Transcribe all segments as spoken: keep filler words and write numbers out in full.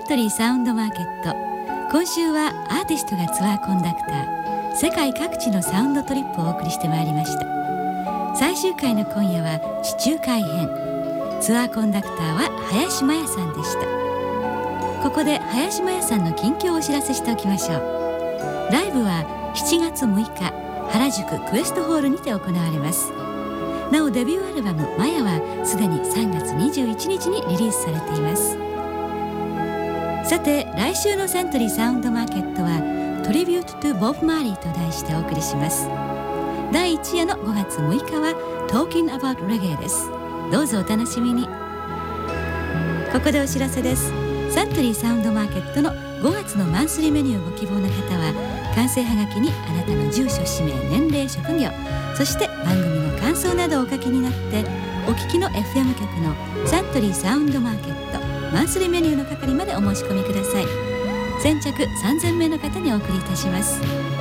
ントリーサウンドマーケット。今週はアーティストがツアーコンダクター、世界各地のサウンドトリップをお送りしてまいりました。最終回の今夜は地中海編。ツアーコンダクターは林真也さんでした。ここで林真也さんの近況をお知らせしておきましょう。ライブはしちがつむいか原宿クエストホールにて行われます。なおデビューアルバム「マヤ」はすでにさんがつにじゅういちにちにリリースされています。さて来週のサントリーサウンドマーケットはトリビュートトゥボブ・マーリーと題してお送りします。だいいち夜のごがつむいかは Talking About Reggae です。どうぞお楽しみに。ここでお知らせです。サントリーサウンドマーケットのごがつのマンスリーメニューをご希望の方は完成はがきにあなたの住所、氏名、年齢、職業、そして番組の感想などをお書きになってお聞きの エフエム 局のサントリーサウンドマーケットマンスリーメニューの係までお申し込みください。先着さんぜんめいの方にお送りいたします。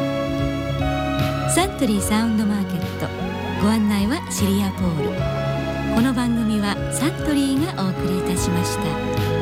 サントリーサウンドマーケット、ご案内はシリア・ポール。この番組はサントリーがお送りいたしました。